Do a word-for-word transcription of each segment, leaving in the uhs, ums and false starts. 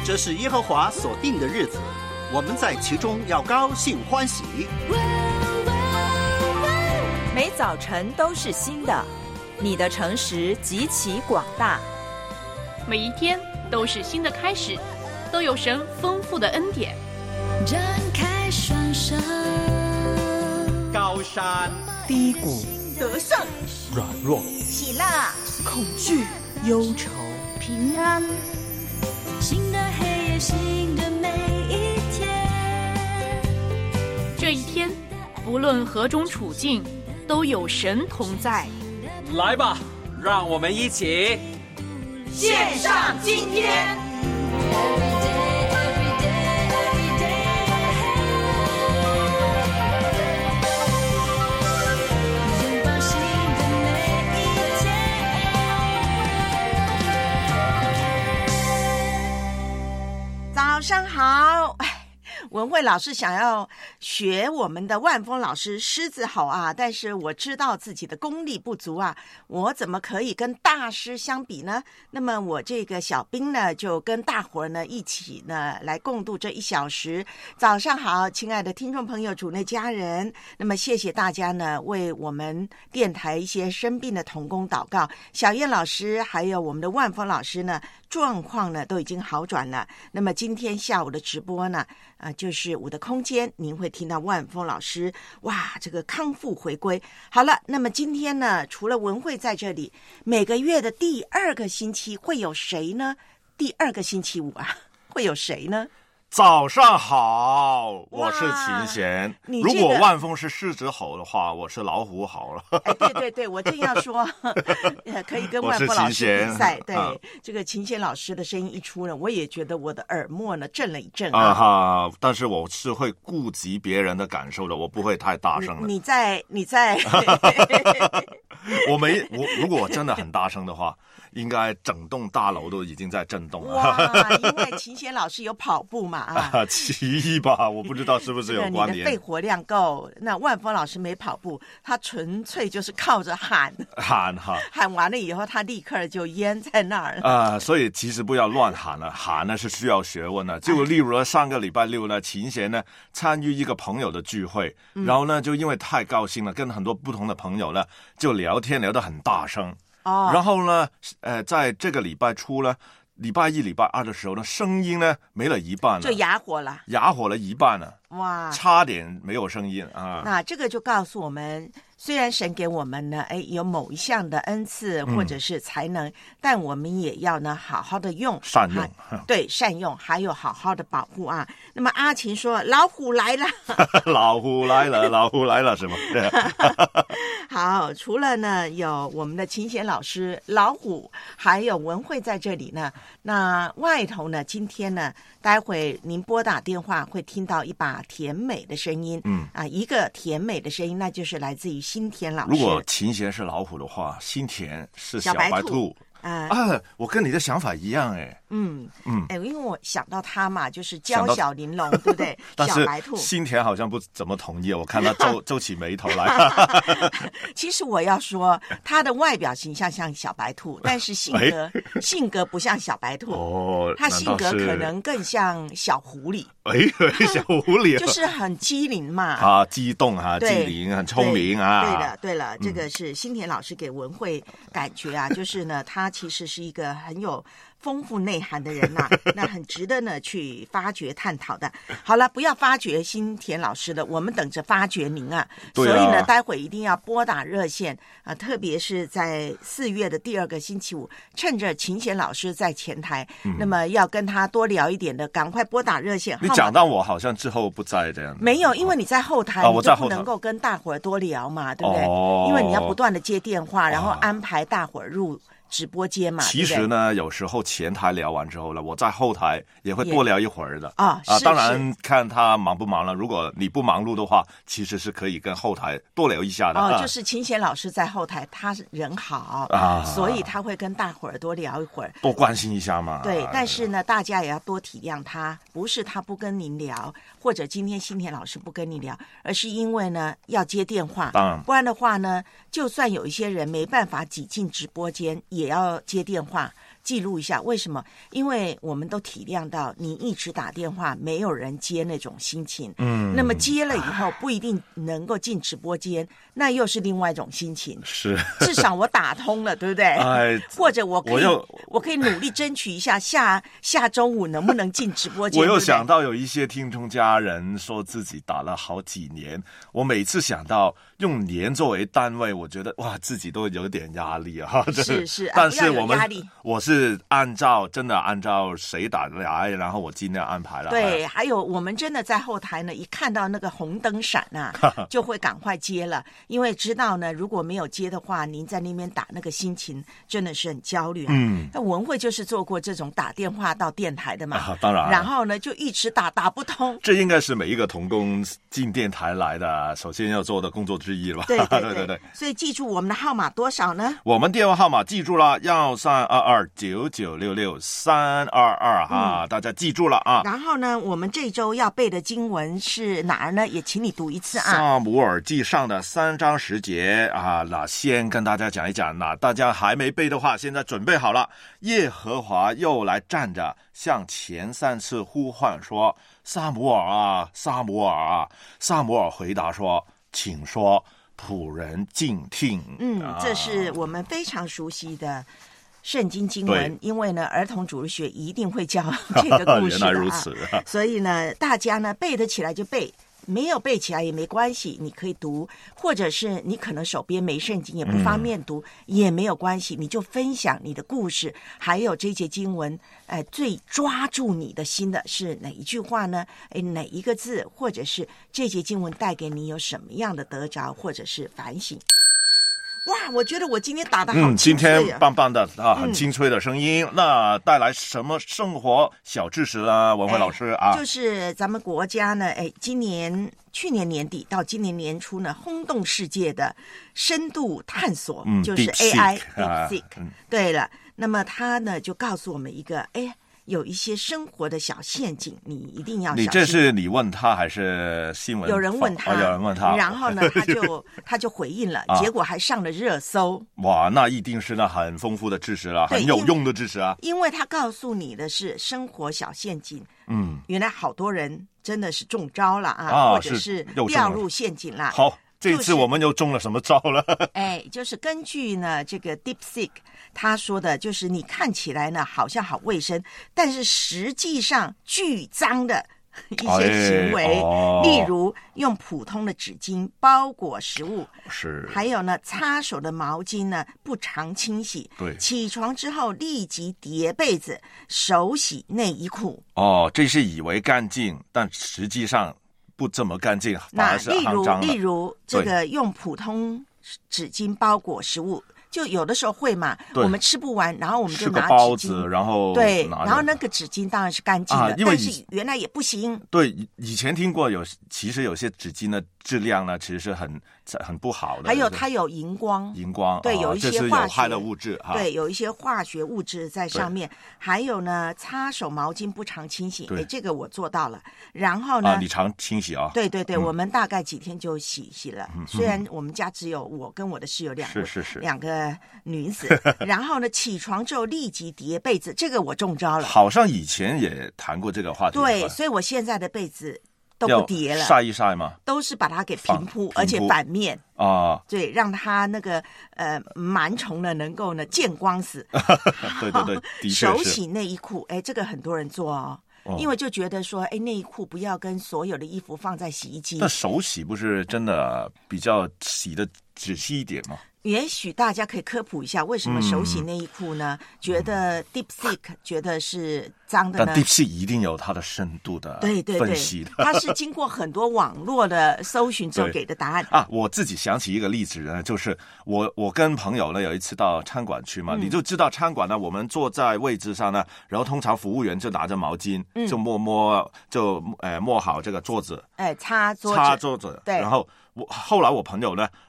这是耶和华所定的日子，我们在其中要高兴欢喜。 每早晨都是新的，你的诚实极其广大。 每一天都是新的开始，都有神丰富的恩典。 展开双手， 高山低谷， 得胜软弱， 喜乐恐惧忧愁， 平安。 新的黑夜，新的每一天。 这一天，不论何种处境，都有神同在。 来吧，让我们一起献上今天。早上好，文慧老师想要学我们的万峰老师狮子吼啊，但是我知道自己的功力不足啊，我怎么可以跟大师相比呢？那么我这个小兵呢，就跟大伙儿呢一起呢来共度这一小时。早上好，亲爱的听众朋友、主内家人，那么谢谢大家呢为我们电台一些生病的同工祷告。小燕老师还有我们的万峰老师呢，状况呢都已经好转了。那么今天下午的直播呢，啊、呃，就是我的空间，您会听到万峰老师哇，这个康复回归。好了，那么今天呢，除了文慧在这里，每个月的第二个星期会有谁呢？第二个星期五啊，会有谁呢？ 早上好，我是秦贤、 这个、 如果万峰是狮子吼的话，我是老虎吼了。 哎，对对对，我正要说可以跟万峰老师比赛。对、啊、这个秦贤老师的声音一出呢，我也觉得我的耳膜呢震了一震啊哈、uh, 但是我是会顾及别人的感受的，我不会太大声的。 你在你在我没我如果我真的很大声的话，应该整栋大楼都已经在震动了。 哇，因为秦贤老师有跑步嘛啊， 奇异吧？我不知道是不是有关联。 你的肺活量够，那万峰老师没跑步，他纯粹就是靠着喊喊哈， 喊完了以后，他立刻就淹在那儿啊、呃。所以其实不要乱喊了，喊呢是需要学问的。就例如上个礼拜六呢，秦贤呢参与一个朋友的聚会， 嗯、 然后呢就因为太高兴了，跟很多不同的朋友呢就聊天聊得很大声。 哦， 然后呢，呃，在这个礼拜初呢，礼拜一、礼拜二的时候呢，声音呢没了一半了， 就哑火了， 哑火了一半了， 哇， 差点没有声音啊。 那这个就告诉我们，虽然神给我们呢，哎，有某一项的恩赐或者是才能，嗯、但我们也要呢好好的用， 善用， 对，善用，还有好好的保护啊。那么阿琴说：“老虎来了， 老虎来了，老虎来了，是吗？” 好，除了呢有我们的秦贤老师、老虎，还有文慧在这里呢。那外头呢，今天呢，待会您拨打电话会听到一把甜美的声音，嗯啊，一个甜美的声音，那就是来自于新田老师。 如果秦贤是老虎的话，新田是小白兔。 啊、 呃、啊，我跟你的想法一样哎。 嗯嗯， 哎，因为我想到他嘛，就是娇小玲珑，对不对？ 但是小白兔， 新田好像不怎么同意，我看他皱皱起眉头来。 其实我要说，他的外表形象像小白兔，但是性格、哎、性格不像小白兔。 哦， 他性格可能更像小狐狸。 哎，小狐狸就是很机灵嘛， 啊，激动啊，机灵，很聪明啊。 对的，对了，这个是新田老师给文慧感觉啊，就是呢，他其实是一个很有丰富内涵的人呐、啊，那很值得呢去发掘探讨的。好了，不要发掘新田老师了，我们等着发掘您啊。 对啊， 所以呢，待会一定要拨打热线啊，特别是在四月的第二个星期五，趁着秦贤老师在前台，嗯、那么要跟他多聊一点的，赶快拨打热线。 你讲到我好像之后不在这样。 没有，因为你在后台， 哦、 你就不能够跟大伙儿多聊嘛，对不对？ 哦、 因为你要不断的接电话，然后安排大伙儿入直播间嘛。 其实呢，有时候前台聊完之后呢，我在后台也会多聊一会儿的啊啊。当然看他忙不忙了，如果你不忙碌的话，其实是可以跟后台多聊一下的。 哦，就是秦贤老师在后台，他人好啊，所以他会跟大伙儿多聊一会儿， 多关心一下嘛。 对，但是呢，大家也要多体谅他，不是他不跟您聊，或者今天新田老师不跟你聊，而是因为呢要接电话， 当然， 不然的话呢，就算有一些人没办法挤进直播间，也要接电话。 记录一下。为什么？因为我们都体谅到你一直打电话没有人接那种心情，嗯，那么接了以后不一定能够进直播间，那又是另外一种心情。 是， 至少我打通了，对不对？ 哎， 或者我可以我又我可以努力争取一下下下周五能不能进直播间。 我又对不对想到有一些听众家人说自己打了好几年，我每次想到用年作为单位，我觉得哇，自己都有点压力啊。 是是，啊、 但是我们不要有压力我是按照真的按照谁打来，然后我尽量安排了。 对，还有我们真的在后台呢，一看到那个红灯闪啊，就会赶快接了，因为知道呢，如果没有接的话，您在那边打那个心情真的是很焦虑啊。嗯，那文慧就是做过这种打电话到电台的嘛， 啊、当然。 然后呢，就一直打打不通。 这应该是每一个童工进电台来的首先要做的工作之一了吧？ 对对对, 对对对。 所以记住我们的号码多少呢？ 我们电话号码记住了，幺三二二九九六六三二二哈，大家记住了啊。 然后呢，我们这周要背的经文是哪儿呢？也请你读一次啊。 撒母耳记上的三章十节啊，那先跟大家讲一讲，那大家还没背的话，现在准备好了。耶和华又来站着，向前三次呼唤说：“撒母耳啊，撒母耳啊！”撒母耳回答说：“请说，仆人静听。” 嗯，这是我们非常熟悉的圣经经文，因为呢，儿童主日学一定会教这个故事的、啊、 原来如此、啊， 所以呢，大家呢背得起来就背，没有背起来也没关系，你可以读，或者是你可能手边没圣经也不方便读、嗯、也没有关系，你就分享你的故事，还有这节经文，呃，最抓住你的心的是哪一句话呢？哎，哪一个字，或者是这节经文带给你有什么样的得着，或者是反省？哇，我觉得我今天打得好清脆、啊、 嗯，今天棒棒的啊，很清脆的声音、嗯、那带来什么生活小知识呢？文慧老师啊， 就是咱们国家呢，哎，今年去年年底到今年年初呢，轰动世界的深度探索、嗯、就是 A I DeepSeek、啊嗯、对了，那么它呢就告诉我们一个，哎，有一些生活的小陷阱，你一定要小心。 你这是你问他还是新闻？ 有人问他， 哦、有人问他， 然后呢，他就他就回应了，结果还上了热搜。 哇，那一定是那很丰富的知识了，很有用的知识啊！ 因为他告诉你的是生活小陷阱，嗯，原来好多人真的是中招了啊， 啊或者是掉入陷阱了。 好。这次我们又中了什么招了？ 哎，就是根据呢这个 DeepSeek 他说的，就是你看起来呢好像好卫生，但是实际上巨脏的一些行为、哎哦、例如用普通的纸巾包裹食物， 是， 还有呢擦手的毛巾呢不常清洗， 对， 起床之后立即叠被子，手洗内衣裤。 哦，这是以为干净，但实际上不这么干净，反而是肮脏了。 例如，例如这个用普通纸巾包裹食物，就有的时候会嘛，我们吃不完，然后我们就拿纸巾， 吃个包子，然后对，然后那个纸巾当然是干净的，啊、但是原来也不行。 对，以前听过有，其实有些纸巾的质量呢，其实是很很不好的。 还有它有荧光， 荧光， 对， 哦、 有一些化学这是有害的物质，啊、 对，有一些化学物质在上面。还有呢，擦手毛巾不常清洗，哎，这个我做到了。然后呢， 啊、你常清洗啊？ 对对对、嗯，我们大概几天就洗洗了。嗯、虽然我们家只有我跟我的室友两个， 是是是， 两个女子。然后呢，起床之后立即叠被子，这个我中招了。 好像以前也谈过这个话题。 对，所以我现在的被子都不叠了， 晒一晒吗？ 都是把它给平铺，而且反面啊， 对，让它那个呃螨虫呢能够呢见光死。 对对对，的确是。 手洗内衣裤，哎，这个很多人做哦。哦、因为就觉得说，哎，内衣裤不要跟所有的衣服放在洗衣机。 那手洗不是真的比较洗的仔细一点吗？ 也许大家可以科普一下，为什么手洗内衣裤呢？嗯、觉得 DeepSeek 觉得是脏的呢？ 但 DeepSeek 一定有它的深度的对对对分析的， 它是经过很多网络的搜寻之后给的答案啊。我自己想起一个例子呢，就是我我跟朋友呢有一次到餐馆去嘛、嗯，你就知道餐馆呢，我们坐在位置上呢，然后通常服务员就拿着毛巾，嗯、就摸摸就呃摸好这个桌子， 哎，擦桌子， 擦桌子， 对， 然后我后来我朋友呢，哎。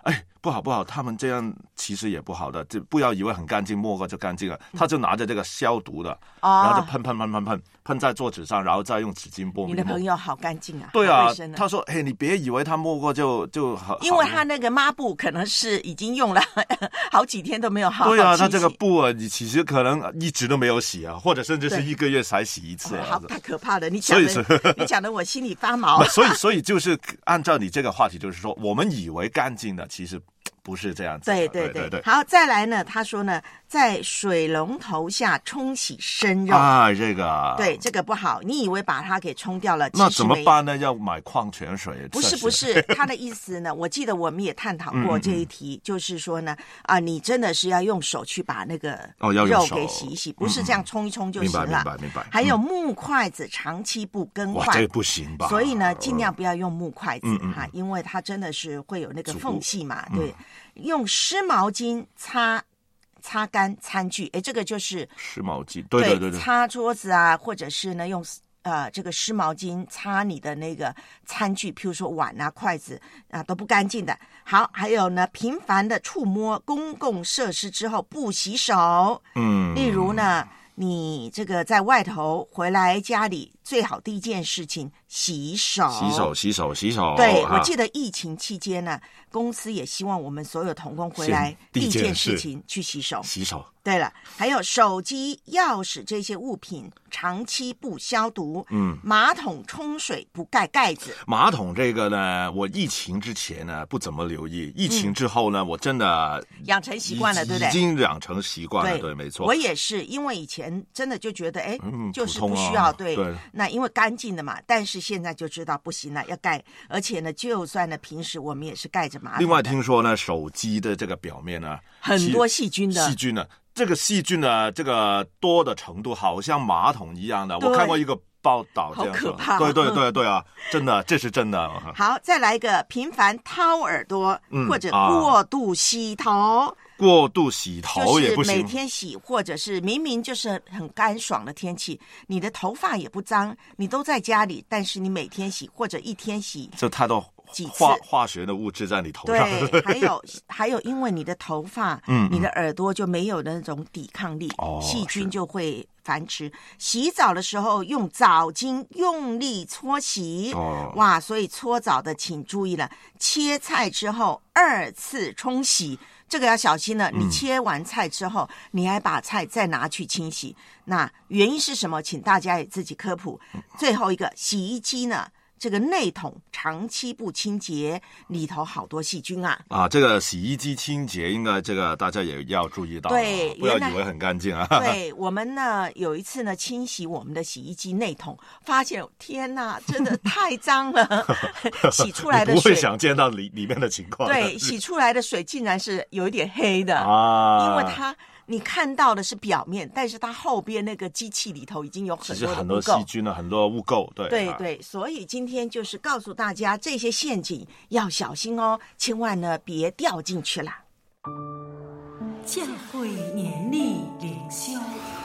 不好不好，他们这样其实也不好的，就不要以为很干净摸过就干净了，他就拿着这个消毒的， 哦、 然后就喷喷喷喷喷喷在桌子上，然后再用纸巾拨。 你的朋友好干净啊， 对啊， 他说：“嘿，你别以为他摸过就就好， 因为他那个抹布可能是已经用了好几天都没有好好清洗。 对啊，他这个布啊，你其实可能一直都没有洗啊，或者甚至是一个月才洗一次、啊。 好，太可怕了！你讲的，你讲的我心里发毛。 所以，所以就是按照你这个话题，就是说，我们以为干净的，其实不是这样子的。 对对对对, 对好，再来呢，他说呢，在水龙头下冲洗生肉啊，这个对这个不好。你以为把它给冲掉了， 那怎么办呢？要买矿泉水？ 不是不是，他的意思呢，我记得我们也探讨过这一题，嗯嗯就是说呢，啊，你真的是要用手去把那个肉给洗一洗，哦、不是这样冲一冲就行了。 明白明白明白。 还有木筷子长期不更换， 哇，这不行吧？ 所以呢，尽量不要用木筷子、 嗯、 哈，因为它真的是会有那个缝隙嘛，对。嗯用湿毛巾擦擦干餐具，哎，这个就是湿毛巾，对对对对， 擦桌子啊，或者是呢用呃这个湿毛巾擦你的那个餐具，譬如说碗啊、筷子啊都不干净的。好，还有呢，频繁的触摸公共设施之后不洗手，嗯，例如呢。你这个在外头回来家里，最好第一件事情洗手， 洗手，洗手，洗手。 对，我记得疫情期间呢，公司也希望我们所有同工回来第一件事情去洗手， 洗手。 对了，还有手机、钥匙这些物品长期不消毒，嗯，马桶冲水不盖盖子。 马桶这个呢，我疫情之前呢不怎么留意，疫情之后呢，嗯、我真的养成习惯了，对不对？ 已经养成习惯了，对，对没错。 我也是，因为以前真的就觉得，哎、 嗯， 就是不需要， 啊、 对, 对， 那因为干净的嘛。但是现在就知道不行了，要盖，而且呢，就算呢平时我们也是盖着马桶。 另外听说呢，手机的这个表面呢， 很多细菌的， 细菌呢。这个细菌呢，这个多的程度好像马桶一样的。我看过一个报道，这样好可怕。 对对对对啊，真的，这是真的。 好，再来一个频繁掏耳朵、 嗯、 或者过度洗头。啊过度洗头也不行， 就是每天洗，或者是明明就是很干爽的天气，你的头发也不脏，你都在家里，但是你每天洗或者一天洗， 这太多化化学的物质在你头上。 对，还有还有，因为你的头发，嗯，你的耳朵就没有那种抵抗力， 哦， 细菌就会繁殖。洗澡的时候用澡巾用力搓洗， 哦， 哇，所以搓澡的请注意了，切菜之后二次冲洗。这个要小心了，你切完菜之后，嗯、你还把菜再拿去清洗，那原因是什么？请大家也自己科普。最后一个，洗衣机呢，这个内桶长期不清洁，里头好多细菌啊！ 啊，这个洗衣机清洁，应该这个大家也要注意到， 对， 不要以为很干净啊。 对，我们呢有一次呢清洗我们的洗衣机内桶，发现天哪，真的太脏了，洗出来的水你不会想见到里里面的情况。 对，洗出来的水竟然是有一点黑的啊， 因为它。你看到的是表面，但是它后边那个机器里头已经有很多的污垢， 很多细菌了，很多污垢，对对对，所以今天就是告诉大家这些陷阱要小心哦，千万呢别掉进去了。 教会年历灵修，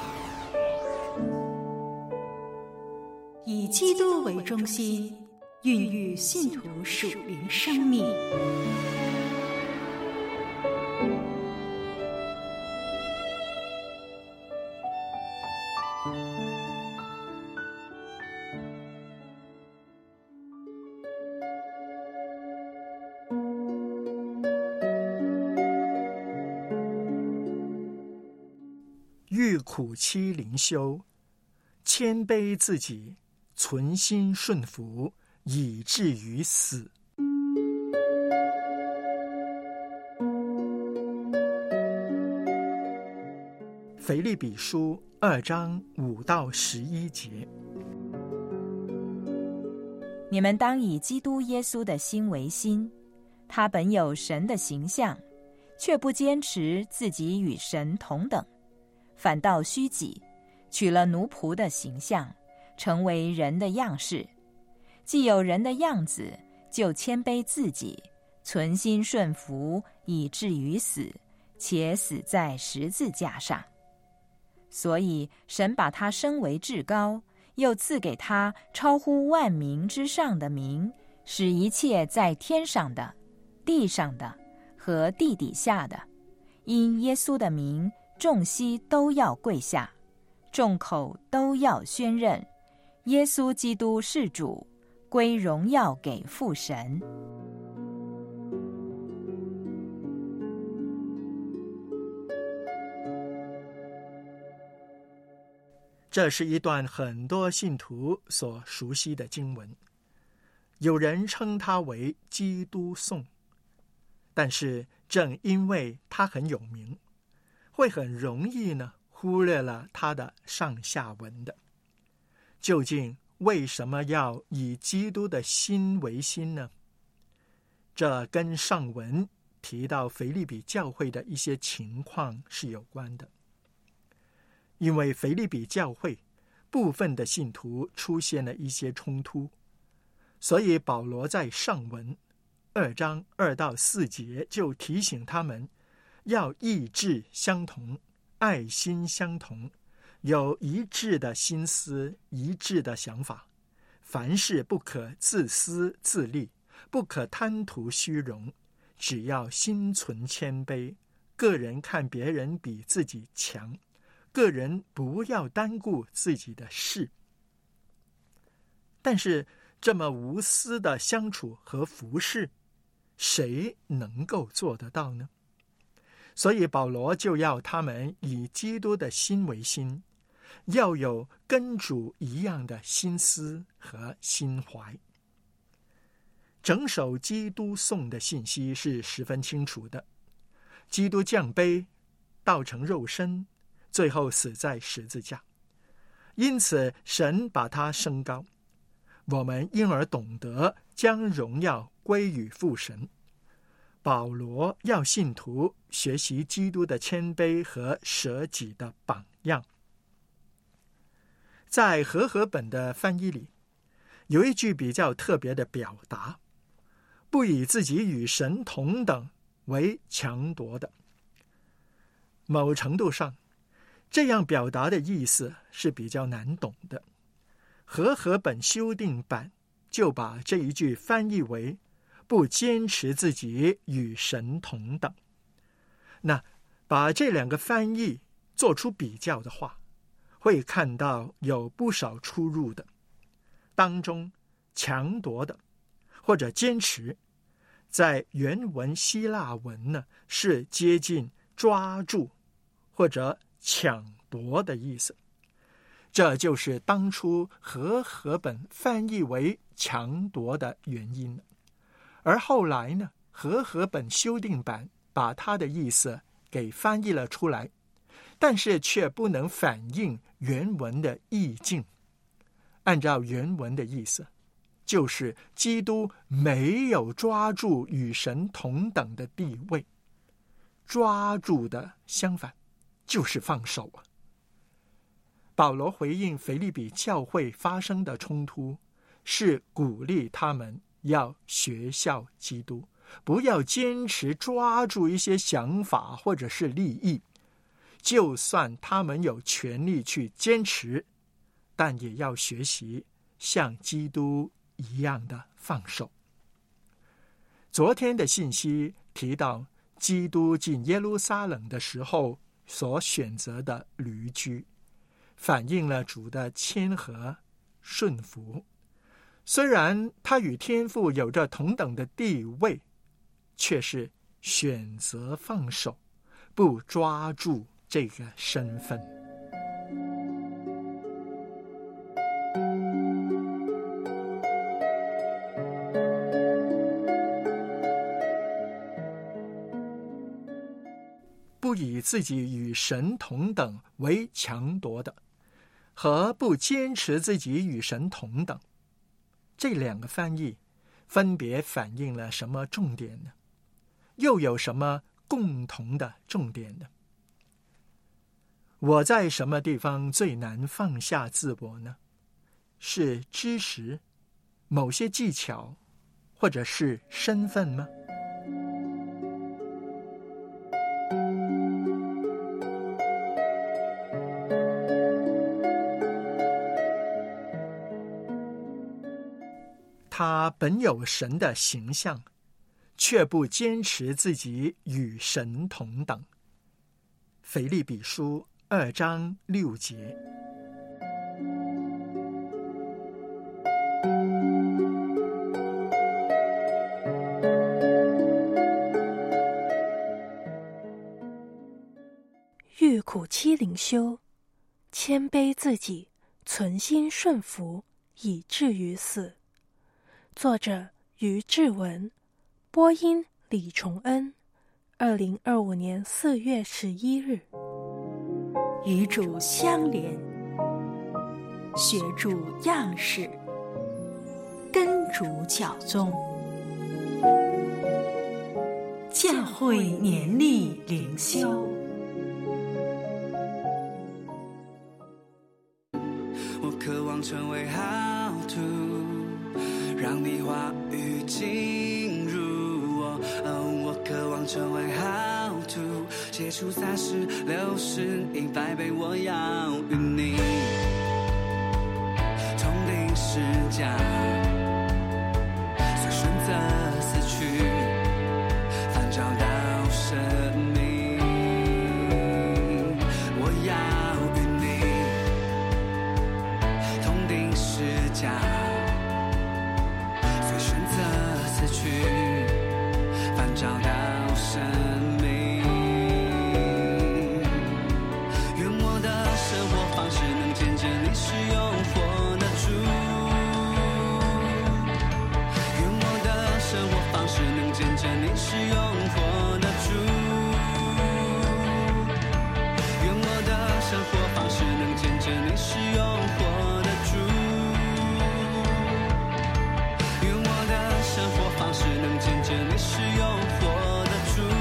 以基督为中心，孕育信徒属灵生命。 遇苦期灵修，谦卑自己，存心顺服，以至于死。腓立比书二章五到十一节。 你们当以基督耶稣的心为心，他本有神的形象，却不坚持自己与神同等，反倒虚己，取了奴仆的形象，成为人的样式。既有人的样子，就谦卑自己，存心顺服，以至于死，且死在十字架上。所以神把他升为至高，又赐给他超乎万名之上的名，使一切在天上的、地上的和地底下的，因耶稣的名，众膝都要跪下，众口都要宣认，耶稣基督是主，归荣耀给父神。 这是一段很多信徒所熟悉的经文，有人称它为基督颂，但是正因为它很有名，会很容易呢忽略了它的上下文的。究竟为什么要以基督的心为心呢？这跟上文提到腓立比教会的一些情况是有关的。因为腓立比教会部分的信徒出现了一些冲突，所以保罗在上文二章二到四节就提醒他们要意志相同，爱心相同，有一致的心思，一致的想法，凡事不可自私自利，不可贪图虚荣，只要心存谦卑，个人看别人比自己强，个人不要单顾自己的事。但是这么无私的相处和服侍，谁能够做得到呢？所以保罗就要他们以基督的心为心，要有跟主一样的心思和心怀。整首基督颂的信息是十分清楚的，基督降卑，道成肉身，最后死在十字架，因此神把他升高，我们因而懂得将荣耀归于父神。保罗要信徒学习基督的谦卑和舍己的榜样。在和合本的翻译里，有一句比较特别的表达，不以自己与神同等为强夺的。某程度上，这样表达的意思是比较难懂的。和合本修订版就把这一句翻译为不坚持自己与神同等。那把这两个翻译做出比较的话，会看到有不少出入的。当中强夺的或者坚持，在原文希腊文呢是接近抓住或者抢夺的意思，这就是当初和合本翻译为强夺的原因。而后来呢，和合本修订版把它的意思给翻译了出来，但是却不能反映原文的意境。按照原文的意思，就是基督没有抓住与神同等的地位，抓住的相反就是放手啊。保罗回应腓立比教会发生的冲突，是鼓励他们要学效基督，不要坚持抓住一些想法或者是利益，就算他们有权利去坚持，但也要学习像基督一样的放手。昨天的信息提到基督进耶路撒冷的时候所选择的驴驹，反映了主的谦和顺服。虽然他与天父有着同等的地位，却是选择放手，不抓住这个身份。不以自己与神同等为强夺的，和不坚持自己与神同等，这两个翻译分别反映了什么重点呢？又有什么共同的重点呢？我在什么地方最难放下自我呢？是知识、某些技巧，或者是身份吗？他本有神的形象， 却不坚持自己与神同等。腓立比书二章六节。 遇苦期灵修，谦卑自己，存心顺服，以至于死。作者于志文，播音李崇恩。二零二五年四月十一日。 与主相连，学主样式，跟主教宗。教会年历灵修。 我渴望成为好徒，让你话语进入我。哦，我渴望成为好徒，写出三十六十一百倍，我要与你同定十架，随顺着死去，反找到生命。我要与你同定十架，随顺着死去，反找到生命。愿我的生活方式能见证你是用火的主，愿我的生活方式能见证你是用火的主，愿我的生活方式能见证你是用火的主，愿我的生活方式能见证你是用火的主。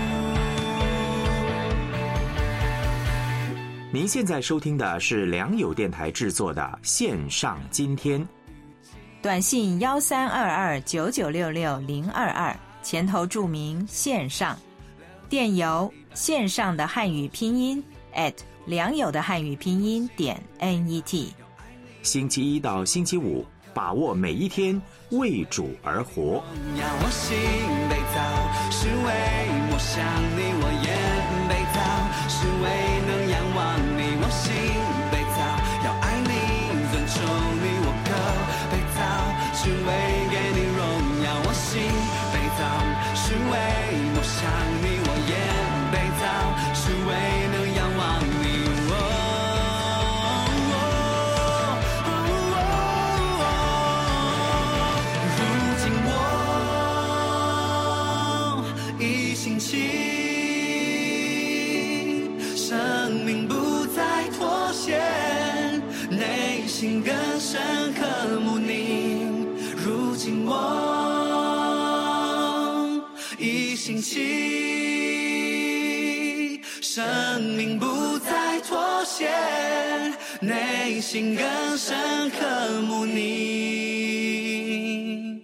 您现在收听的是良友电台制作的线上今天。 短信幺三二二九九六六零二二，前头注明线上。电邮线上的汉语拼音 at 良友的汉语拼音点 net。 星期一到星期五，把握每一天，为主而活。 要我心被造，是为我想你，我眼被造，是为能仰望你。我心被造，要爱你，尊重你。我口被造，是为给你荣耀。我心被造，是为我想你。我眼被造，是为能仰望你。生命不再妥协，内心更深刻慕你。如今我一心起，生命不再妥协，内心更深刻慕你。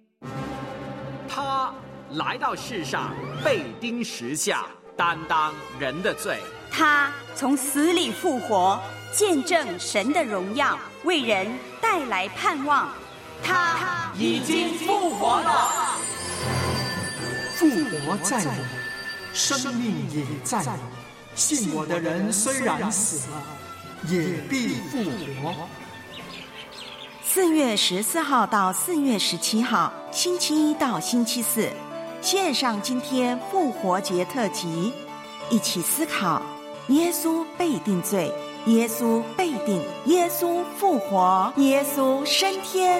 他来到世上，被钉十架，担当人的罪。 他从死里复活，见证神的荣耀，为人带来盼望。他已经复活了， 复活在我，生命也在我。信我的人虽然死了，也必复活。 四月十四号到四月十七号，星期一到星期四，线上今天复活节特辑，一起思考耶稣被定罪，耶稣被定，耶稣复活，耶稣升天。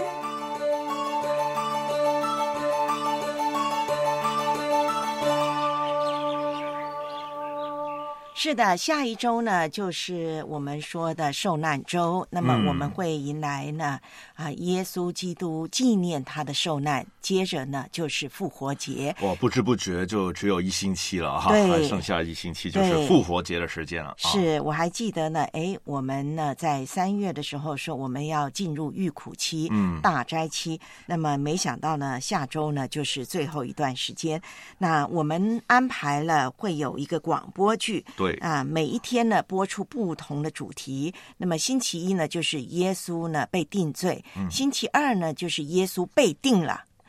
是的，下一周呢就是我们说的受难周，那么我们会迎来呢、嗯、啊耶稣基督纪念他的受难，接着呢就是复活节。 哇，不知不觉就只有一星期了哈，还剩下一星期就是复活节的时间了。 是，我还记得呢，哎，我们呢在三月的时候说我们要进入预苦期、嗯、大斋期，那么没想到呢下周呢就是最后一段时间，那我们安排了会有一个广播剧， 对啊，每一天呢播出不同的主题。那么星期一呢就是耶稣呢被定罪、嗯、星期二呢就是耶稣被定了，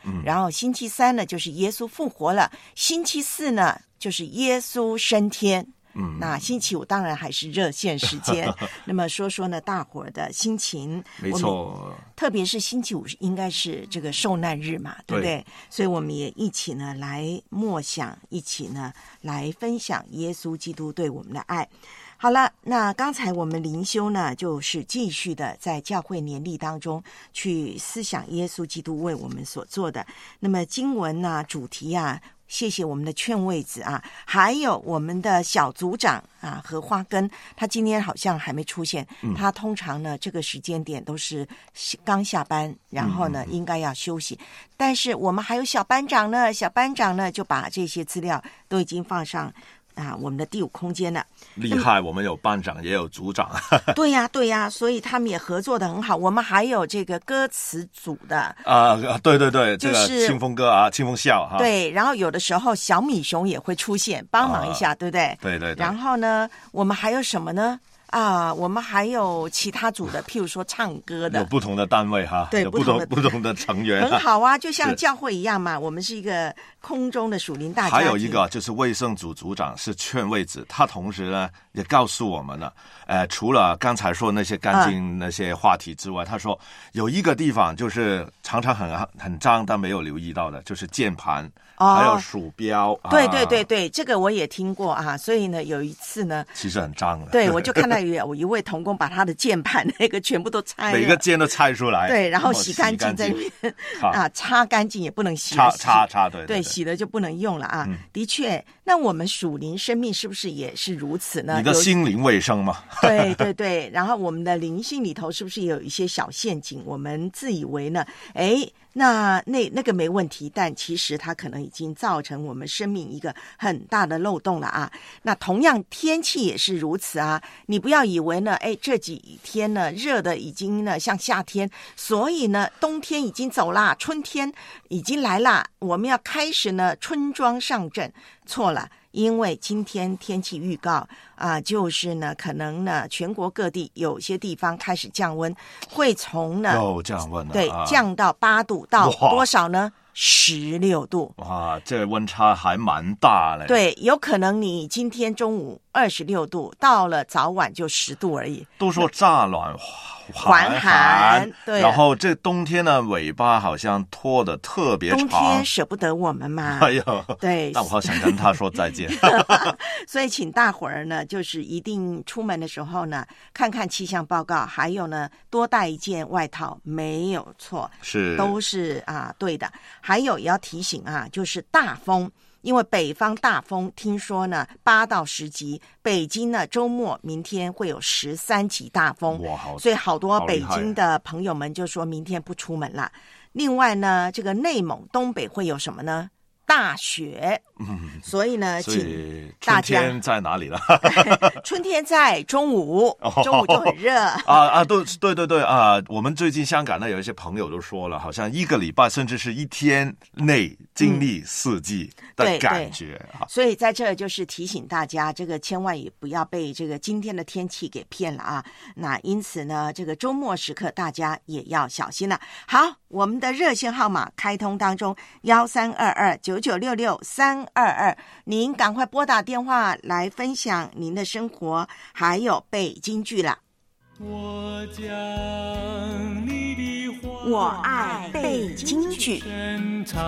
嗯，然后星期三呢就是耶稣复活了，星期四呢就是耶稣升天。嗯，那星期五当然还是热线时间。那么说说呢，大伙儿的心情， 没错， 特别是星期五应该是这个受难日嘛，对不对？对，所以我们也一起呢来默想，一起呢来分享耶稣基督对我们的爱。好了，那刚才我们灵修呢，就是继续的在教会年历当中去思想耶稣基督为我们所做的。那么经文呢，主题啊。谢谢我们的劝慰子啊，还有我们的小组长啊何花根，他今天好像还没出现。嗯、他通常呢这个时间点都是刚下班，然后呢、嗯、应该要休息。但是我们还有小班长呢，小班长呢就把这些资料都已经放上啊我们的第五空间了。 厉害，我们有班长也有组长。 对呀、啊、对呀、啊，所以他们也合作的很好。我们还有这个歌词组的啊，对对对， 就是、 这个清风歌啊，清风笑哈。 对，然后有的时候小米熊也会出现帮忙一下、啊、对不对？ 对对对。 然后呢我们还有什么呢？啊，我们还有其他组的，譬如说唱歌的， 有不同的单位哈， 对， 有不同不同的成员， 很好啊，就像教会一样嘛。我们是一个空中的属灵大家庭。 还有一个就是卫生组组长是劝慰子，他同时呢也告诉我们了，呃，除了刚才说那些干净那些话题之外，啊、他说有一个地方就是常常很很脏，但没有留意到的，就是键盘。哦、还有鼠标， 对对对对，这个我也听过啊。所以呢，有一次呢， 其实很脏的。 对，我就看到有一位同工把他的键盘那个全部都拆了， 每个键都拆出来， 对，然后洗干净在里面啊，擦干净也不能洗， 擦擦擦，对对, 对，洗了就不能用了啊。嗯、的确，那我们属灵生命是不是也是如此呢？ 你的心灵卫生嘛， 对对对。然后我们的灵性里头是不是也有一些小陷阱？我们自以为呢，哎。那那那个没问题，但其实它可能已经造成我们生命一个很大的漏洞了啊。那同样天气也是如此啊，你不要以为呢，哎，这几天呢热的已经呢像夏天，所以呢冬天已经走啦，春天已经来啦，我们要开始呢春装上阵。错了。因为今天天气预告啊、呃，就是呢，可能呢，全国各地有些地方开始降温，会从呢， 又降温了， 对， 啊、 降到八度到多少呢？十六度。 哇，这温差还蛮大嘞。 对，有可能你今天中午二十六度，到了早晚就十度而已。 都说乍暖还寒，对。 然后这冬天呢，尾巴好像拖得特别长。 冬天舍不得我们嘛。 哎呦， 对。 但我好想跟他说再见。 所以请大伙儿呢，就是一定出门的时候呢，看看气象报告，还有呢，多带一件外套，没有错， 是都是啊对的。还有也要提醒啊，就是大风。因为北方大风，听说呢八到十级，北京呢周末明天会有十三级大风， 哇，好， 所以好多北京的朋友们就说明天不出门了。另外呢，这个内蒙东北会有什么呢？大雪，嗯，所以呢， 所以春天在哪里了？ 春天在中午，中午就很热啊啊！对对对对啊！我们最近香港呢有一些朋友都说了，好像一个礼拜甚至是一天内经历四季的感觉、 嗯、所以在这就是提醒大家，这个千万也不要被这个今天的天气给骗了啊！那因此呢，这个周末时刻大家也要小心了。好，我们的热线号码开通当中，幺三二二九九六六三二二，您赶快拨打电话来分享您的生活，还有背京剧了。 我将你的话， 我爱背京剧， 深藏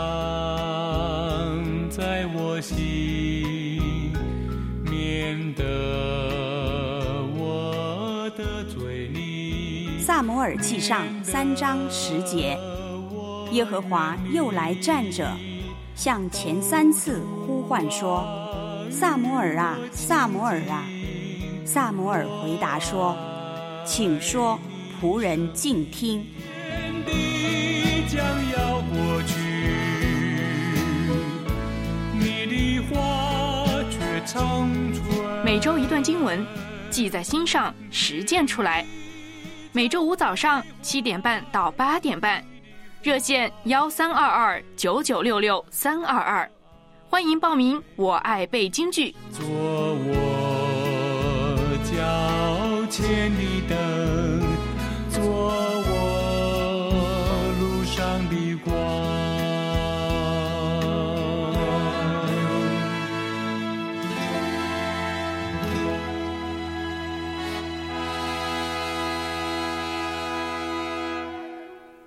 在我心，免得我的嘴里。 撒母耳记上三章十节，耶和华又来站着，向前三次呼唤说：撒母耳啊，撒母耳啊！撒母耳回答说：请说，仆人静听。 将要过去，你的话却长存。 每周一段经文，记在心上，实践出来。每周五早上七点半到八点半，热线幺三二二九九六六三二二，欢迎报名。我爱背京剧， 做我脚前的灯，做我路上的光。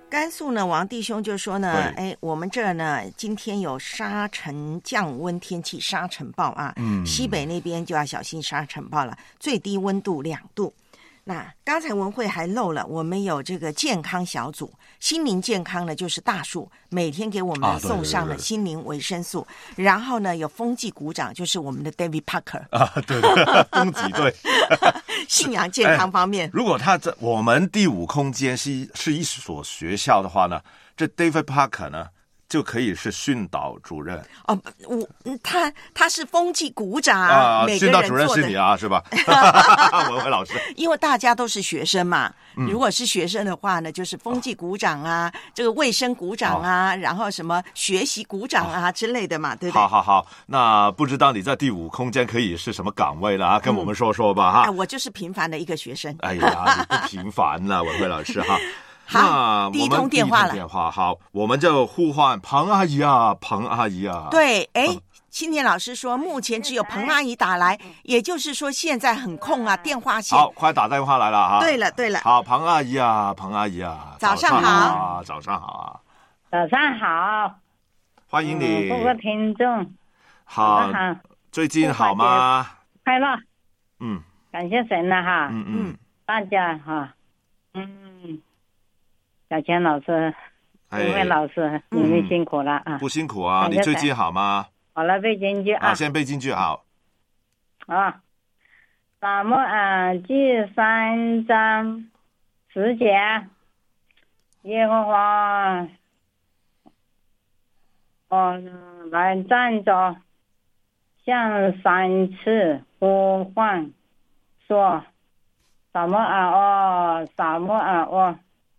甘肃呢，王弟兄就说呢，哎，我们这儿呢，今天有沙尘降温天气，沙尘暴啊，嗯，西北那边就要小心沙尘暴了，最低温度两度。那刚才文慧还漏了，我们有这个健康小组，心灵健康呢就是大树，每天给我们送上了心灵维生素。啊、对对对，然后呢，有风纪股长，就是我们的 David Parker 啊，对对，风纪对， 信仰健康方面。 哎、如果他在我们第五空间是是一所学校的话呢，这 David Parker 呢就可以是训导主任哦，我他他是风纪股长啊， 每个训导主任是你啊，是吧？文慧老师， 因为大家都是学生嘛， 嗯、 如果是学生的话呢，就是风纪股长啊，哦、这个卫生股长啊，哦、然后什么学习股长啊、哦、之类的嘛，对不对？ 好好好，那不知道你在第五空间可以是什么岗位了啊？跟我们说说吧哈、 嗯哎。我就是平凡的一个学生。 哎呀，你不平凡了，文慧老师哈。 好，第一通电话了。 电话好，我们就呼唤彭阿姨啊，彭阿姨啊。 对，哎，青年老师说目前只有彭阿姨打来，也就是说现在很空啊，电话线。 好，快打电话来了哈。 对了，对了。 好，彭阿姨啊，彭阿姨啊， 早上好， 早上好啊， 早上好， 欢迎你， 各位听众。 好，好，最近好吗？ 快乐。 嗯， 感谢神了哈。 嗯嗯， 大家哈，嗯。小钱老师，文慧老师，你们辛苦了啊！ 不辛苦啊，你最近好吗？ 好了，背京剧啊， 先背京剧好。 啊，撒母耳记三章十节，耶和华，哦，来站着，向三次呼唤，说：撒母耳哦，撒母耳哦。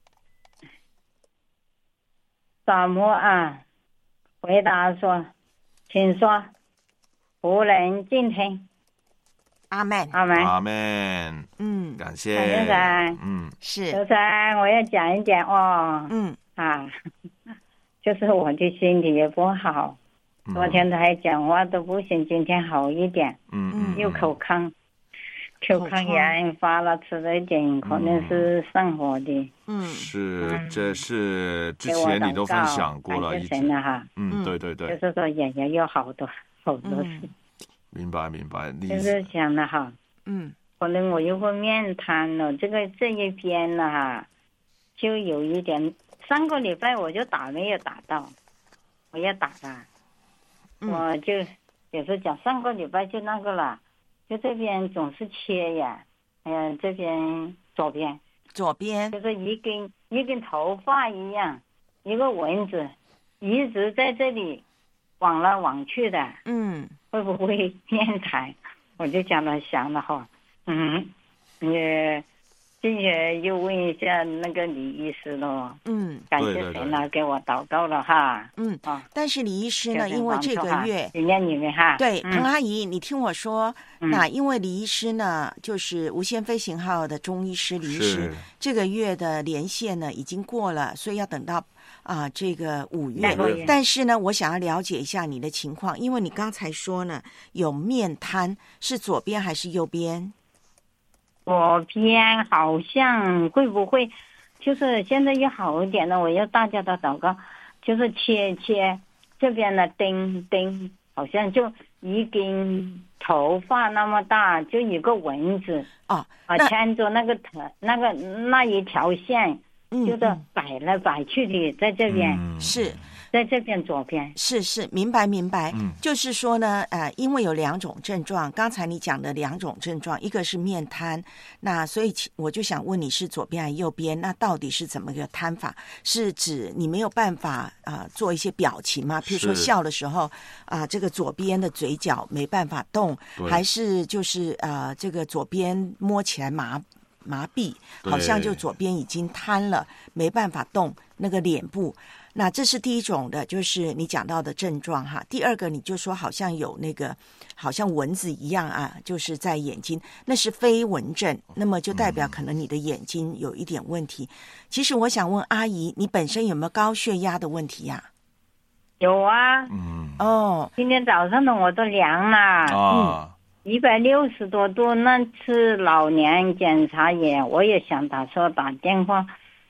撒母耳回答说：“请说，仆人静听。” 阿门， 阿门， 阿门。 嗯， 感谢。 感谢神。 嗯， 是。 刘三，我要讲一点哦。 嗯啊，就是我的身体也不好， 嗯、 昨天还讲话都不行，今天好一点。 嗯嗯。 又口腔。口腔炎发了，吃了一点，可能是上火的。 嗯， 是，这是之前你都分享过了，一直。 哈。 嗯，对对对。 就是说，也也有好多好多事。 明白明白，你就是想了哈。 嗯。 可能我又会面瘫了，这个这一边呢哈，就有一点。上个礼拜我就打没有打到，我也打了， 嗯、 我就也是讲上个礼拜就那个了。就这边总是切呀，哎呀，这边左边， 左边就是一根一根头发一样，一个蚊子一直在这里往来往去的， 嗯， 会不会面瘫？我就讲了想了哈，嗯，也并且又问一下那个李医师咯， 嗯， 感谢神了，给我祷告了哈， 嗯， 啊， 但是李医师呢，因为这个月， 里面里面哈， 对， 嗯、 彭阿姨，你听我说，嗯、那因为李医师呢，就是无限飞行号的中医师李医师，这个月的连线呢已经过了，所以要等到啊、呃、这个五月，但是呢，我想要了解一下你的情况，因为你刚才说呢有面瘫，是左边还是右边？ 左边好像会不会，就是现在又好一点了。我要大家的祷告，就是切切这边的钉钉，好像就一根头发那么大，就一个蚊子哦啊，牵着那个头那个那一条线， 嗯、 就是摆来摆去的，在这边、 嗯、是。 在这边左边是是明白明白、 嗯， 就是说呢，呃，因为有两种症状，刚才你讲的两种症状，一个是面瘫，那所以我就想问你是左边还是右边？那到底是怎么个瘫法？是指你没有办法啊、呃、做一些表情吗？譬如说笑的时候啊、呃，这个左边的嘴角没办法动，还是就是呃这个左边摸起来麻麻痹，好像就左边已经瘫了，没办法动那个脸部。那这是第一种的，就是你讲到的症状哈。第二个，你就说好像有那个，好像蚊子一样啊，就是在眼睛，那是飞蚊症，那么就代表可能你的眼睛有一点问题。其实我想问阿姨，你本身有没有高血压的问题呀、啊？ 有啊， 嗯， 哦，今天早上的我都量了， 啊， 一百六十多度。那次老年检查也，我也想打说打电话。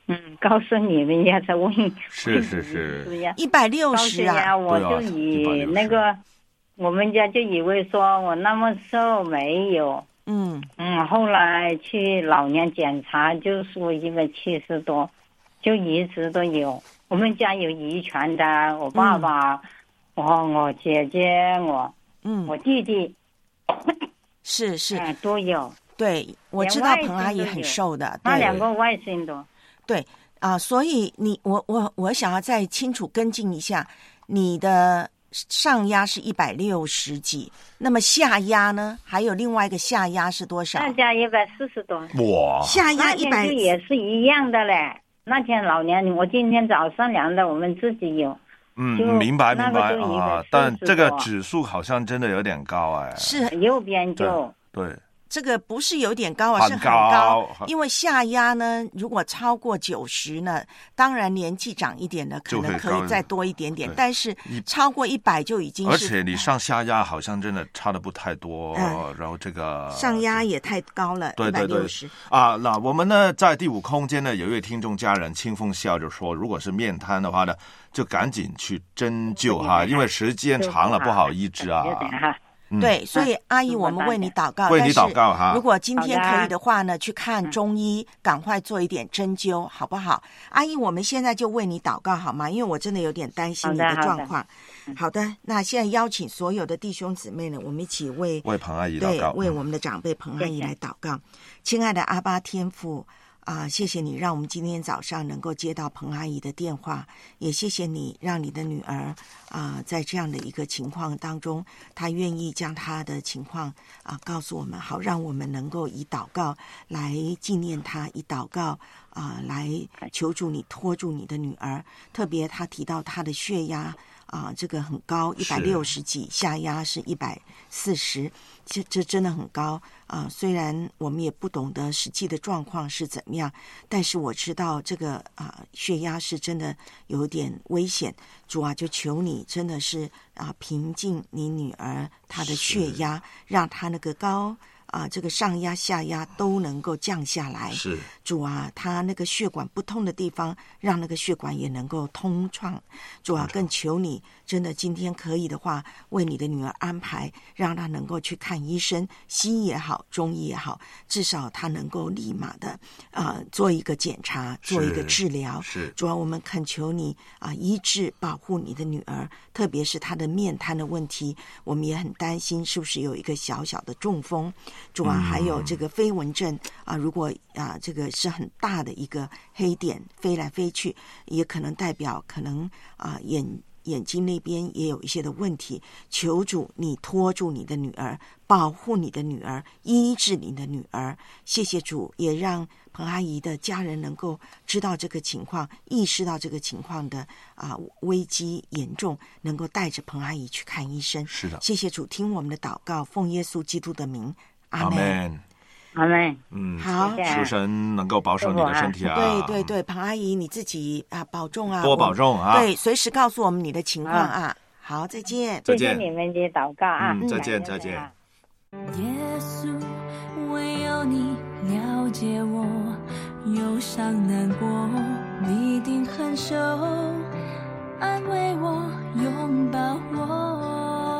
嗯，告诉你们呀，才问。 是是是， 一百六十啊！ 我就以那个，我们家就以为说我那么瘦没有。 嗯嗯，后来去老年检查，就说一百七十多，就一直都有。我们家有遗传的，我爸爸，嗯、我我姐姐，我嗯， 我弟弟， 是是、 嗯、都有。 对，我知道彭阿姨很瘦的， 那两个外甥都对啊、呃，所以你我我我想要再清楚跟进一下，你的上压是一百六十几，那么下压呢？还有另外一个下压是多少？ 下压一百四十多。 哇， 下压一百也是一样的嘞。那天老年，我今天早上量的，我们自己有。 嗯，明白明白啊，但这个指数好像真的有点高哎。 是右边就对。 这个不是有点高啊，是很高，因为下压呢，如果超过九十呢，当然年纪长一点的可能可以再多一点点，但是超过一百就已经是。 而且你上下压好像真的差的不太多，嗯、然后这个上压也太高了， 对对对啊。那我们呢，在第五空间呢，有一位听众家人清风笑着说，如果是面瘫的话呢，就赶紧去针灸哈，因为时间长了不好医治啊。 对，所以阿姨，我们为你祷告。 为你祷告哈。 如果今天可以的话呢，去看中医，赶快做一点针灸，好不好？阿姨，我们现在就为你祷告好吗？因为我真的有点担心你的状况。好的，那现在邀请所有的弟兄姊妹呢，我们一起为为彭阿姨祷告， 对，为我们的长辈彭阿姨来祷告。亲爱的阿爸天父。啊、呃，谢谢你让我们今天早上能够接到彭阿姨的电话，也谢谢你让你的女儿啊、呃，在这样的一个情况当中，她愿意将她的情况啊、呃、告诉我们，好让我们能够以祷告来纪念她，以祷告啊、呃、来求助你拖住你的女儿。特别她提到她的血压啊、呃，这个很高，一百六十几，下压是一百四十，这这真的很高。啊、呃，虽然我们也不懂得实际的状况是怎么样，但是我知道这个啊、呃、血压是真的有点危险。主啊，就求你真的是啊、呃、平静你女儿她的血压，让她那个高啊、呃、这个上压下压都能够降下来。 是主啊，她那个血管不通的地方，让那个血管也能够通畅。主啊，更求你真的今天可以的话，为你的女儿安排，让她能够去看医生，西医也好。中医也好，至少他能够立马的呃做一个检查，做一个治疗。 是， 主要我们恳求你啊、呃，医治保护你的女儿，特别是她的面瘫的问题，我们也很担心是不是有一个小小的中风。主要、啊、还有这个飞蚊症啊、呃，如果啊、呃、这个是很大的一个黑点飞来飞去，也可能代表可能啊、呃、眼。眼睛那边也有一些的问题，求主你拖住你的女儿，保护你的女儿，医治你的女儿。谢谢主，也让彭阿姨的家人能够知道这个情况，意识到这个情况的啊、呃、危机严重，能够带着彭阿姨去看医生。 是的， 谢谢主，听我们的祷告，奉耶稣基督的名，阿们。 阿妹， 嗯， 好， 求神能够保守你的身体啊！ 对对对，彭阿姨你自己啊保重啊， 多保重啊！ 对，随时告诉我们你的情况啊。啊好，再见， 谢谢你们的祷告啊！ 嗯，再见再见。 耶稣，唯有你了解我忧伤难过，你一定很熟，安慰我，拥抱我，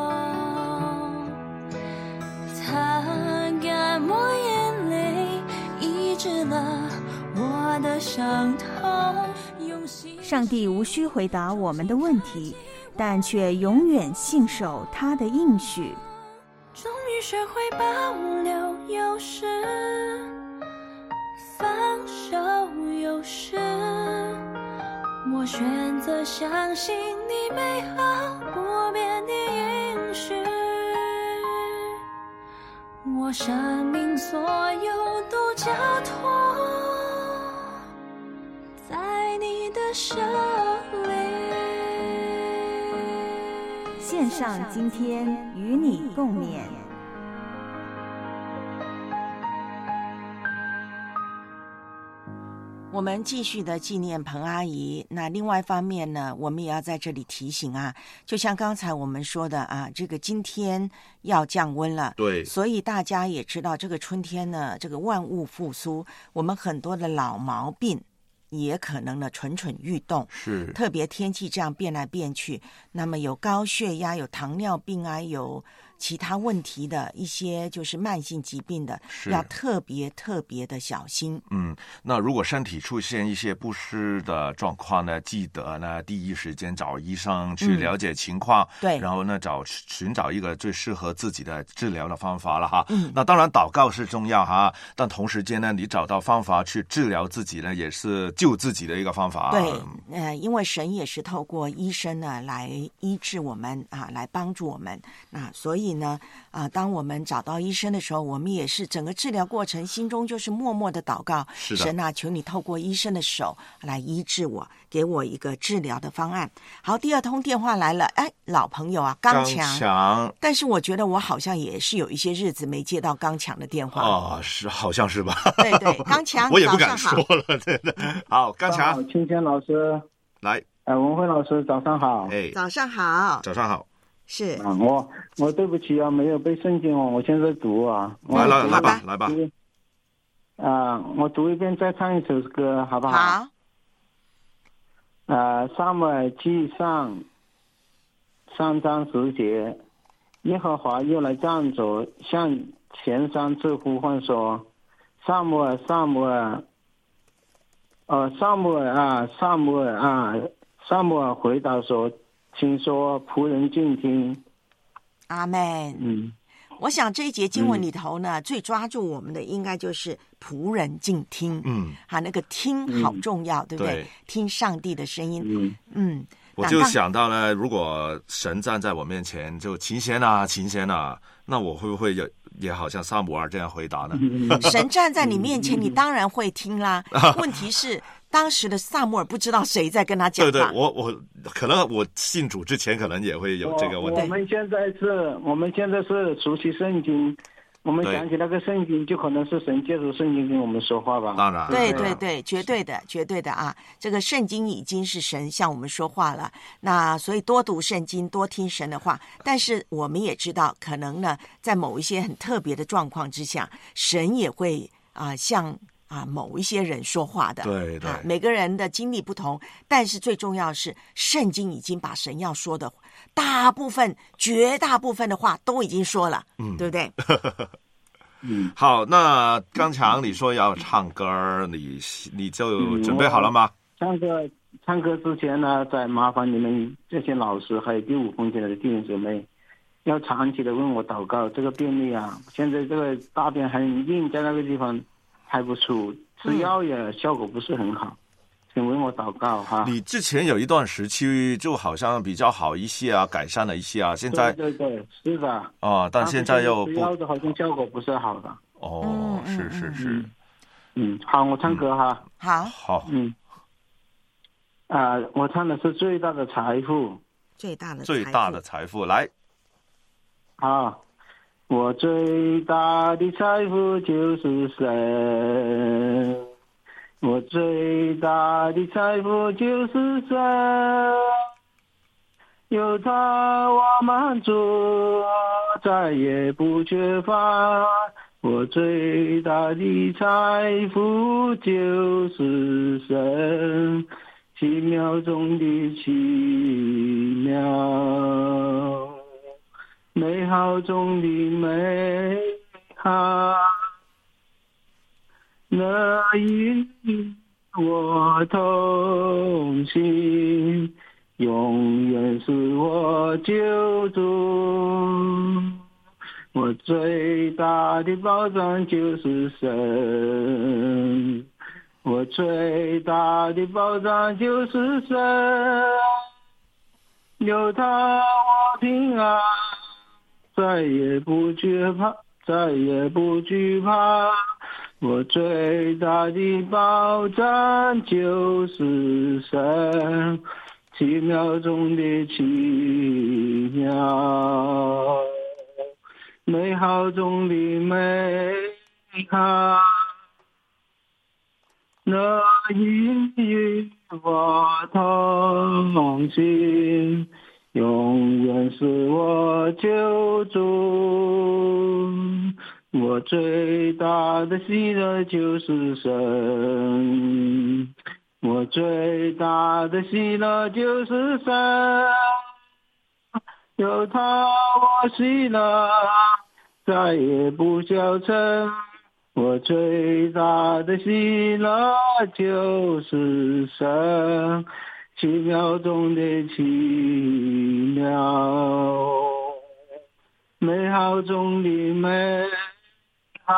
擦干我眼泪，医治了我的伤痛。 上帝无需回答我们的问题，但却永远信守他的应许。 终于学会保留有时，放手有时，我选择相信你美好不变的应许，我生命所有都交托在你的手里。 线上今天与你共勉。 我们继续的纪念彭阿姨。那另外一方面呢，我们也要在这里提醒啊，就像刚才我们说的啊，这个今天要降温了， 对， 所以大家也知道这个春天呢，这个万物复苏，我们很多的老毛病也可能呢蠢蠢欲动， 是特别天气这样变来变去，那么有高血压、有糖尿病啊，有其他问题的一些就是慢性疾病的，要特别特别的小心。 嗯，那如果身体出现一些不适的状况呢，记得呢第一时间找医生去了解情况， 嗯、对， 然后呢找寻找一个最适合自己的治疗的方法了哈。 嗯， 那当然祷告是重要哈，但同时间呢，你找到方法去治疗自己呢，也是救自己的一个方法。 对，呃，因为神也是透过医生呢来医治我们啊，来帮助我们。那所以呢，啊、呃，当我们找到医生的时候，我们也是整个治疗过程心中就是默默的祷告， 是的， 神啊，求你透过医生的手来医治我，给我一个治疗的方案。好，第二通电话来了，哎，老朋友啊，刚强， 刚强， 但是我觉得我好像也是有一些日子没接到刚强的电话。 哦，是，好像是吧？ 对对，刚强， 我也不敢说了，对对。好，刚强， 青谦老师， 来， 呃，文慧老师，早上好。 哎， 早上好， 早上好。 是啊，我我对不起啊，没有背圣经哦，我现在读啊。 来来来吧，来吧。 啊，我读一遍，再唱一首歌，好不好？ 好。 啊，撒母耳记上三章十节，耶和华又来站着，向前三次呼唤说：“撒母耳，撒母耳。”呃，撒母耳啊，撒母耳啊，撒母耳回答说：“请说，仆人静听。” 阿们。 嗯， 我想这一节经文里头呢，嗯、最抓住我们的应该就是仆人静听。 嗯， 啊，那个听好重要，嗯、对不对？ 对， 听上帝的声音。 嗯嗯， 我就想到呢，如果神站在我面前，就琴弦啊，琴弦啊，那我会不会也也好像撒母耳这样回答呢？ 神站在你面前，你当然会听啦。问题是。当时的撒母耳不知道谁在跟他讲话。 对对，我我可能我信主之前可能也会有这个问题。 我们现在是，我们现在是熟悉圣经，我们想起那个圣经，就可能是神借助圣经跟我们说话吧。 当然， 对对对，绝对的，绝对的啊！这个圣经已经是神向我们说话了，那所以多读圣经，多听神的话。但是我们也知道，可能呢，在某一些很特别的状况之下，神也会啊、呃、向。啊，某一些人说话的， 对对、 啊，每个人的经历不同，但是最重要的是，圣经已经把神要说的大部分、绝大部分的话都已经说了，嗯，对不对？ 嗯， 好，那刚强你说要唱歌，你你就准备好了吗？ 嗯、唱歌，唱歌之前呢，再麻烦你们这些老师还有第五风险的弟兄姊妹，要长期的为我祷告。这个便秘啊，现在这个大便很硬，在那个地方。还不出，吃药也效果不是很好，请为我祷告哈。 你之前有一段时期就好像比较好一些啊，改善了一些啊，现在对对对，是的。 哦，但现在又不， 吃药的好像效果不是好的。 哦， 嗯、 是是是嗯。嗯，好，我唱歌哈。 嗯、好。 好。 嗯。啊、呃，我唱的是最大的财富。 最大的最大的财富，来。 好。我最大的财富就是神，我最大的财富就是神，有他我满足，再也不缺乏。我最大的财富就是神，奇妙中的奇妙。美好中的美好，那与我同行，永远是我救主。我最大的保障就是神，我最大的保障就是神，有他我平安。再也不惧怕，再也不惧怕。我最大的保障就是神，奇妙中的奇妙，美好中的美好。那与我同行，永远是我救主。我最大的喜乐就是神， 我最大的喜乐就是神，有他我喜乐再也不消沉。我最大的喜乐就是神，奇妙中的奇妙，美好中的美好，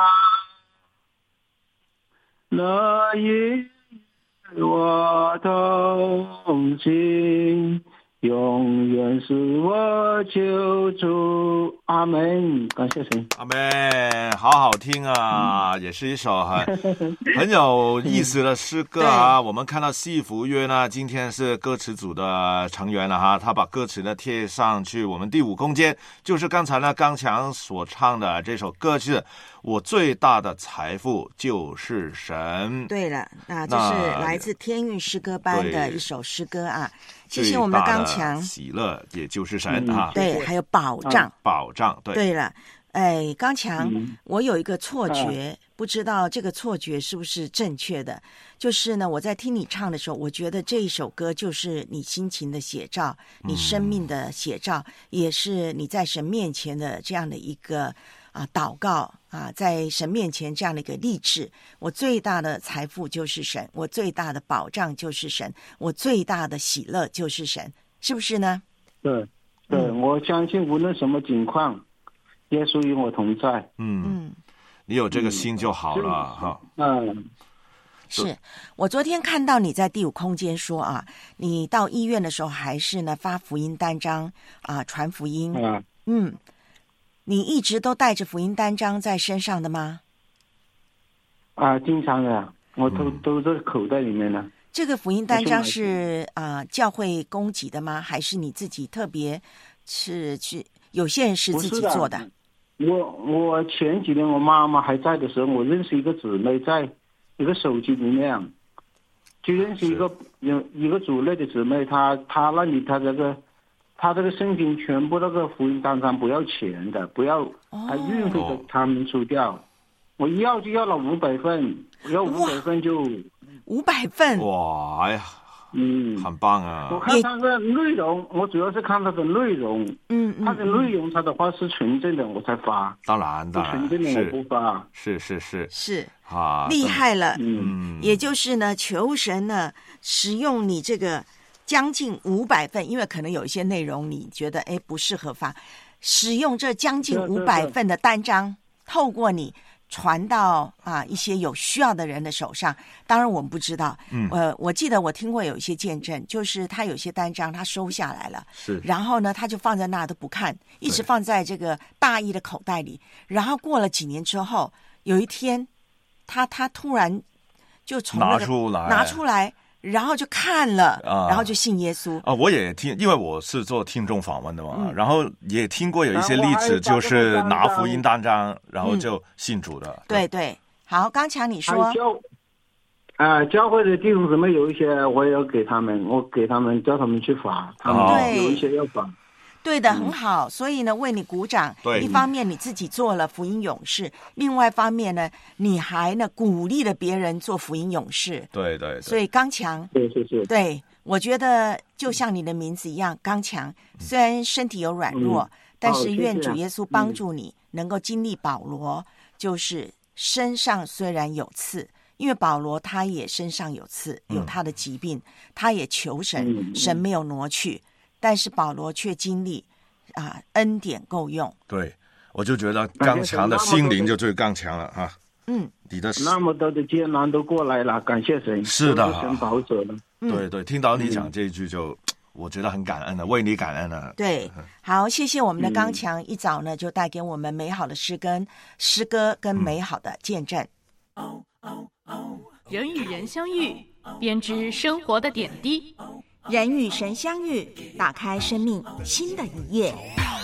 乐与我同行，永远是我救主。阿门。感谢神。 阿门，好好听啊，嗯、也是一首很很有意思的诗歌啊。我们看到西福约呢，今天是歌词组的成员了哈，他把歌词呢贴上去我们第五空间，就是刚才呢刚强所唱的这首歌是我最大的财富就是神。 对了，那这是来自天韵诗歌班的一首诗歌啊。谢谢我们的刚强。 喜乐也就是神、嗯、啊。 对，还有保障。 啊、保障，对。 对了，哎，刚强、 嗯， 我有一个错觉、 啊， 不知道这个错觉是不是正确的。就是呢，我在听你唱的时候，我觉得这一首歌就是你心情的写照，你生命的写照，嗯、也是你在神面前的这样的一个啊祷告啊，在神面前这样的一个励志。我最大的财富就是神，我最大的保障就是神，我最大的喜乐就是神，是不是呢？ 对。对、嗯，我相信无论什么情况，耶稣与我同在。 嗯嗯，你有这个心就好了、嗯、哈。 嗯， 是我昨天看到你在第五空间说啊，你到医院的时候还是呢发福音单张啊，传福音。 嗯嗯，你一直都带着福音单张在身上的吗？ 啊，经常的，我都、嗯、都在口袋里面呢。 这个福音单张是啊、呃、教会供给的吗？还是你自己特别是去？有些人是自己做的。 的我我前几年我妈妈还在的时候，我认识一个姊妹，在一个手机里面就认识一个有一个主内的姊妹，她她那里她这个她这个圣经全部那个福音单张不要钱的，不要她运费的他们出掉。哦，我一要就要了五百份，要五百份就五百份。 哇，哎呀， 嗯， 很棒啊！ 我看它的内容，我主要是看它的内容。 嗯嗯， 它的内容，它的话是纯正的，我才发。 当然，当然， 纯正的我不发。 是是是是啊， 厉害了。 嗯， 也就是呢，求神呢使用你这个将近五百份，因为可能有一些内容你觉得哎不适合发，使用这将近五百份的单张，透过你。传到啊一些有需要的人的手上，当然我们不知道。嗯，呃，我记得我听过有一些见证，就是他有些单张他收下来了， 是， 然后呢他就放在那都不看，一直放在这个大衣的口袋里。然后过了几年之后，有一天他他突然就从那个拿出来拿出来。然后就看了、 啊， 然后就信耶稣啊！我也听，因为我是做听众访问的嘛， 嗯、 然后也听过有一些例子，就是拿福音单张，然后就信主的。 嗯、对对，好，刚强你说， 教啊、呃，教会的弟兄姊妹有一些，我也要给他们，我给他们叫他们去罚，他们有一些要罚。 对的，很好。所以呢，为你鼓掌。一方面你自己做了福音勇士，另外一方面呢，你还呢鼓励了别人做福音勇士。 对 对, 对。 所以刚强， 对对对。 对，我觉得就像你的名字一样，刚强。虽然身体有软弱，嗯、但是愿主耶稣帮助你，能够经历保罗，就是身上虽然有刺。因为保罗他也身上有刺，有他的疾病，嗯、他也求神、嗯，神没有挪去。但是保罗却经历啊，恩典够用。 对，我就觉得刚强的心灵就最刚强了啊。 嗯， 你的那么多的艰难都过来了，感谢神。 是的， 神保守了。 对对，听到你讲这一句就，嗯、我觉得很感恩的，为你感恩了。 对，好，谢谢我们的刚强，嗯、一早呢就带给我们美好的诗跟诗歌跟美好的见证。 嗯、人与人相遇，编织生活的点滴。 人与神相遇，打开生命新的一页。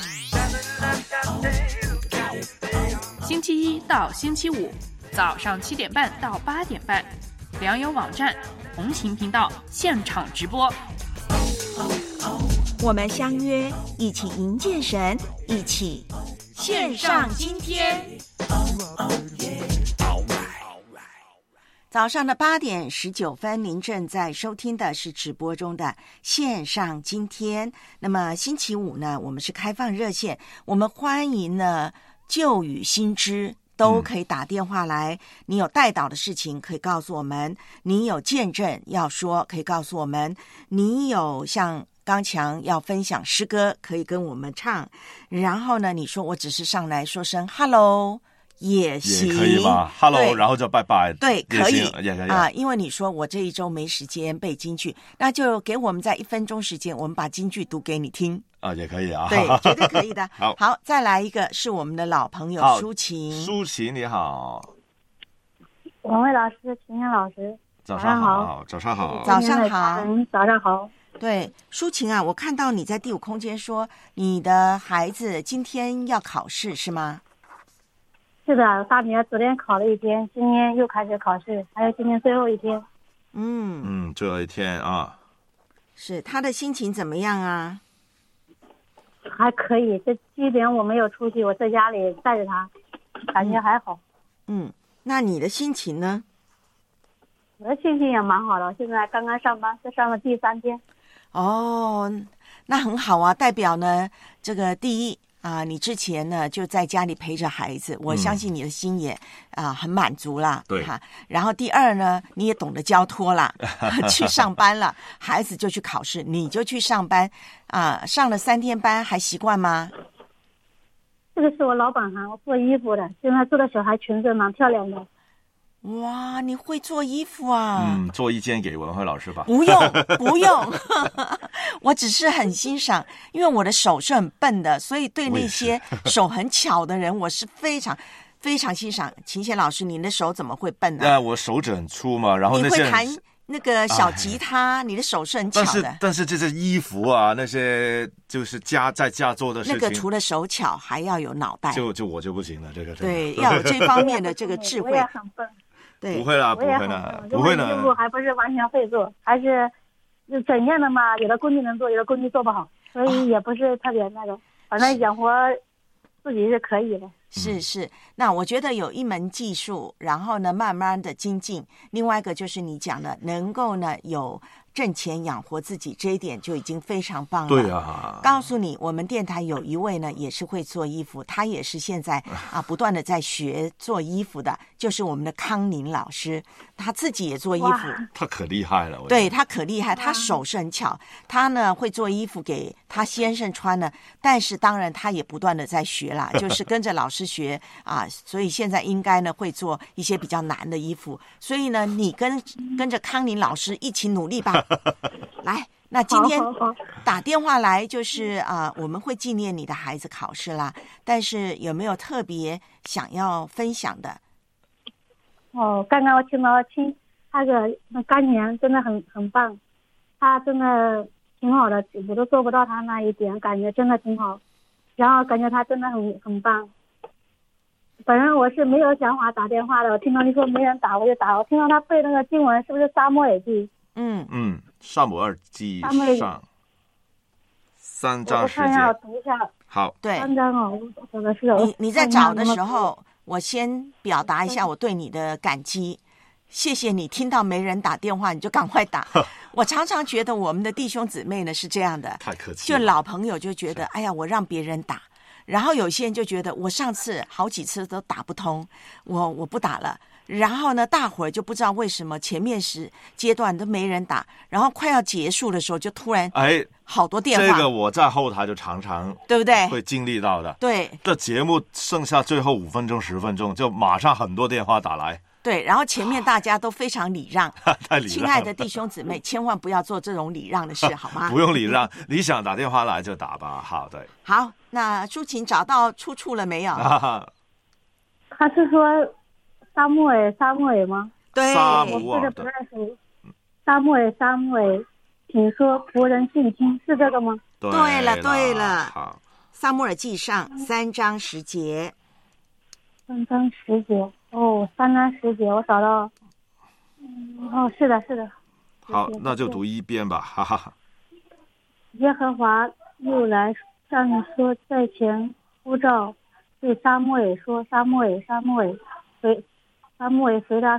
星期一到星期五早上七点半到八点半，良友网站红琴频道现场直播。 我们相约，一起迎见神，一起献上今天。 早上的八点十九分，您正在收听的是直播中的线上今天。那么星期五呢，我们是开放热线，我们欢迎呢旧与新知都可以打电话来。嗯、你有带导的事情可以告诉我们，你有见证要说可以告诉我们，你有像刚强要分享诗歌可以跟我们唱。然后呢，你说我只是上来说声 hello。也行， 也可以吧 ？Hello， 然后就拜拜。 对，可以， 也可以啊。因为你说我这一周没时间背京剧，那就给我们在一分钟时间，我们把京剧读给你听啊，也可以啊。 对，绝对可以的。 好， 好，再来一个是我们的老朋友舒琴。 舒琴你好， 王慧老师，秦岩老师， 早上好，早上好， 早上好， 早上好。 对，舒琴啊，我看到你在第五空间说你的孩子今天要考试是吗？ 是的，大女儿昨天考了一天，今天又开始考试，还有今天最后一天。 嗯嗯，最后一天啊。 是，他的心情怎么样啊？ 还可以，这基本我没有出去，我在家里带着他，感觉还好。 嗯，那你的心情呢？ 我的心情也蛮好的，现在刚刚上班，这上了第三天。 哦，那很好啊，代表呢，这个第一。啊，你之前呢就在家里陪着孩子，我相信你的心也啊、呃、很满足啦。 对哈。然后第二呢，你也懂得交托啦，去上班了，孩子就去考试，你就去上班啊、呃，上了三天班还习惯吗？ 这个是我老本行，我做衣服的，现在做的小孩裙子蛮漂亮的。 哇，你会做衣服啊？ 嗯，做一件给文慧老师吧。 不用，不用，我只是很欣赏，因为我的手是很笨的，所以对那些手很巧的人，我是非常非常欣赏。秦贤老师，你的手怎么会笨呢、 啊？我手指很粗嘛，然后那些你会弹那个小吉他，你的手是很巧的。 但是但是这些衣服啊，那些就是家在家做的事情， 那个除了手巧，还要有脑袋。 就就我就不行了，这个对，要有这方面的这个智慧。 我也很笨。 对， 不会啦，不会啦，不会啦。 衣服还不是完全会做，还是怎样的嘛？有的工具能做，有的工具做不好，所以也不是特别那个。反正养活自己是可以的。 是是，那我觉得有一门技术，然后呢，慢慢的精进。另外一个就是你讲的，能够呢有挣钱养活自己，这一点就已经非常棒了。 对啊， 告诉你，我们电台有一位呢，也是会做衣服，他也是现在啊不断的在学做衣服的，就是我们的康宁老师，他自己也做衣服， 他可厉害了。 对，他可厉害，他手是很巧，他呢会做衣服给他先生穿呢，但是当然他也不断的在学啦，就是跟着老师学啊，所以现在应该呢会做一些比较难的衣服，所以呢你跟跟着康宁老师一起努力吧。来，那今天打电话来就是啊、呃，我们会纪念你的孩子考试啦，但是有没有特别想要分享的？ 哦，刚刚我听到听那个那甘年真的很很棒，他真的挺好的，我都做不到他那一点，感觉真的挺好，然后感觉他真的很很棒。本人我是没有想法打电话的，我听到你说没人打我就打，我听到他背那个经文是不是撒母耳记？ 嗯嗯，撒母耳记上三章十节。 我看一下，我读一下。 好， 对， 三章哦，我的是你你在找的时候，我先表达一下我对你的感激。谢谢你听到没人打电话你就赶快打。我常常觉得我们的弟兄姊妹呢是这样的， 太客气了， 就老朋友就觉得哎呀我让别人打，然后有些人就觉得我上次好几次都打不通，我我不打了。然后呢，大伙儿就不知道为什么前面时阶段都没人打，然后快要结束的时候就突然哎好多电话。 这个我在后台就常常对不对会经历到的。 对， 这节目剩下最后五分钟十分钟，就马上很多电话打来。 对，然后前面大家都非常礼让。 太礼让了。 亲爱的弟兄姊妹，千万不要做这种礼让的事，好吗？ 不用礼让，你想打电话来就打吧。好的。 好，那舒琴找到出处了没有？ 他是说撒母耳，撒母耳吗？ 对， 我是不认识。撒母耳，撒母耳，请说仆人信听，是这个吗？ 对了，对了。 好， 撒母耳记上三章十节。 三章十节，哦，三章十节，我找到。嗯、哦，是的，是的。 好，那就读一遍吧，哈哈。 耶和华又来向你说，在前呼召，对撒母耳说：“撒母耳，撒母耳。”回撒母耳回答说：“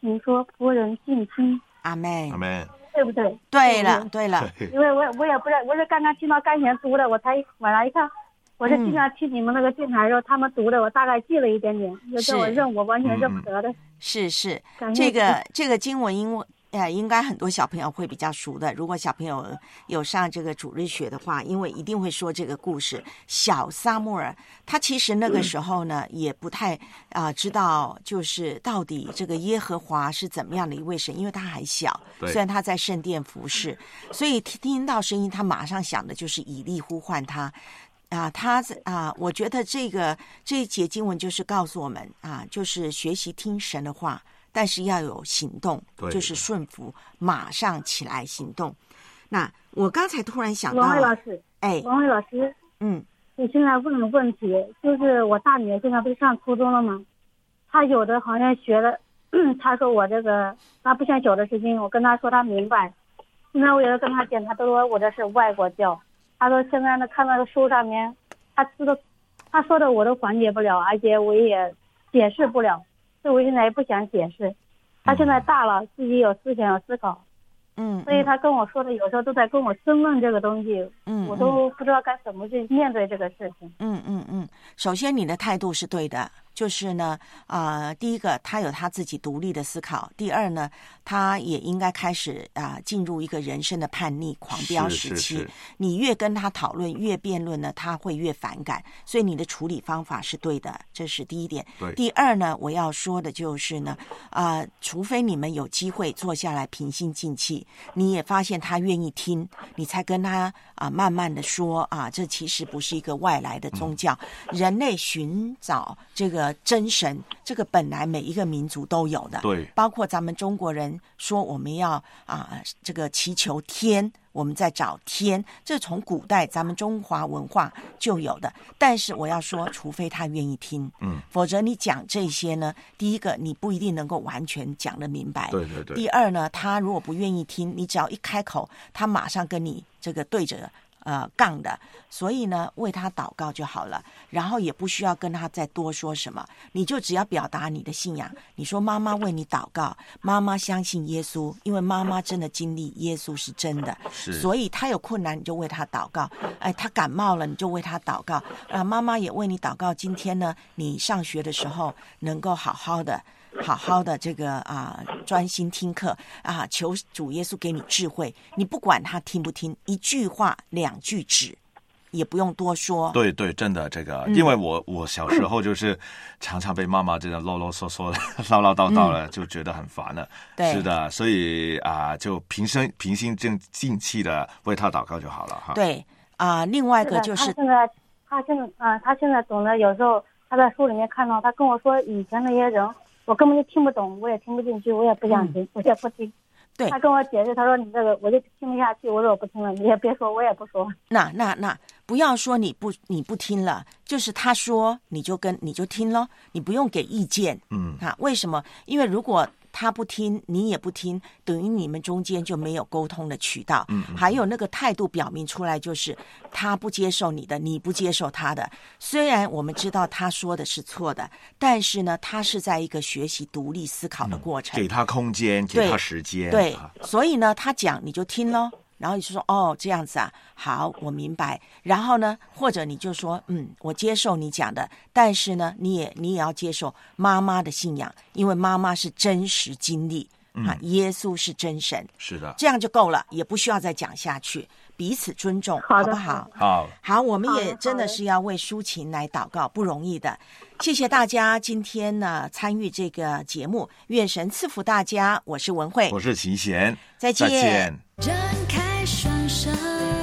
你说仆人尽心。 阿妹， 阿妹， 对不对？ 对了，对了。 因为我我也不知道，我是刚刚听到甘贤读的，我才晚上一看，我是经常听你们那个电台的时候，他们读的，我大概记了一点点，就叫我认，我完全认不得的。 是是，这个这个经文因为。呃，应该很多小朋友会比较熟的。如果小朋友有上这个主日学的话，因为一定会说这个故事。小撒母耳，他其实那个时候呢，嗯、也不太啊、呃、知道，就是到底这个耶和华是怎么样的一位神，因为他还小，虽然他在圣殿服侍，所以听听到声音，他马上想的就是以利呼唤他。啊，他啊，我觉得这个这一节经文就是告诉我们啊，就是学习听神的话。但是要有行动，就是顺服，马上起来行动。那我刚才突然想到， 王慧老师， 哎， 王慧老师， 嗯， 我现在问个问题，就是我大女儿现在不是上初中了吗？她有的好像学了，她说我这个她不想小的事情，我跟她说她明白。现在我有的跟她讲，她都说我这是外国教。她说现在呢，看到书上面，她知道，她说的我都缓解不了，而且我也解释不了。所以我现在也不想解释，他现在大了，自己有思想有思考， 嗯， 所以他跟我说的有时候都在跟我争论这个东西， 嗯， 我都不知道该怎么去面对这个事情。 嗯嗯嗯，首先你的态度是对的，就是呢，啊、呃，第一个他有他自己独立的思考，第二呢，他也应该开始啊、呃、进入一个人生的叛逆狂飙时期。 是是是，你越跟他讨论越辩论呢，他会越反感，所以你的处理方法是对的，这是第一点。 对。 第二呢，我要说的就是呢，啊、呃，除非你们有机会坐下来平心静气，你也发现他愿意听，你才跟他啊、呃、慢慢的说啊，这其实不是一个外来的宗教，嗯、人类寻找这个。真神，这个本来每一个民族都有的， 对， 包括咱们中国人说我们要啊、呃、这个祈求天，我们在找天，这从古代咱们中华文化就有的。但是我要说，除非他愿意听， 嗯， 否则你讲这些呢，第一个你不一定能够完全讲得明白， 对对对。 第二呢，他如果不愿意听，你只要一开口，他马上跟你这个对着。呃，杠的，所以呢，为他祷告就好了，然后也不需要跟他再多说什么，你就只要表达你的信仰。你说妈妈为你祷告，妈妈相信耶稣，因为妈妈真的经历耶稣是真的， 是， 所以他有困难你就为他祷告，哎，他感冒了你就为他祷告，啊，妈妈也为你祷告。今天呢，你上学的时候能够好好的。好好的这个啊，专心听课啊，求主耶稣给你智慧。你不管他听不听，一句话两句止，也不用多说。 对对，真的这个， 嗯、 因为我我小时候就是常常被妈妈这样啰啰嗦嗦的、唠唠叨叨了，嗯、就觉得很烦了。 对， 是的，所以啊，就平心平心静静气的为他祷告就好了哈。 对啊、呃，另外一个就是他现在他现在啊、呃，他现在懂得，有时候他在书里面看到，他跟我说以前那些人。我根本就听不懂，我也听不进去，我也不想听，嗯、我也不听。 对， 他跟我解释，他说你这个我就听不下去，我说我不听了，你也别说，我也不说。 那那那不要说你不你不听了，就是他说你就跟你就听咯，你不用给意见。 嗯啊，为什么？因为如果他不听，你也不听，等于你们中间就没有沟通的渠道。 嗯，嗯还有那个态度表明出来，就是他不接受你的，你不接受他的。虽然我们知道他说的是错的，但是呢，他是在一个学习独立思考的过程， 嗯、给他空间，给他时间。 对，对所以呢，他讲你就听咯。然后你就说哦这样子啊，好，我明白。然后呢，或者你就说嗯，我接受你讲的，但是呢，你也你也要接受妈妈的信仰，因为妈妈是真实经历、嗯、啊，耶稣是真神， 是的， 这样就够了，也不需要再讲下去，彼此尊重，好不好？ 好， 好，我们也真的是要为抒情来祷告，不容易的。谢谢大家今天呢参与这个节目，愿神赐福大家。我是文慧， 我是齐贤， 再见。 再见。 张开双手。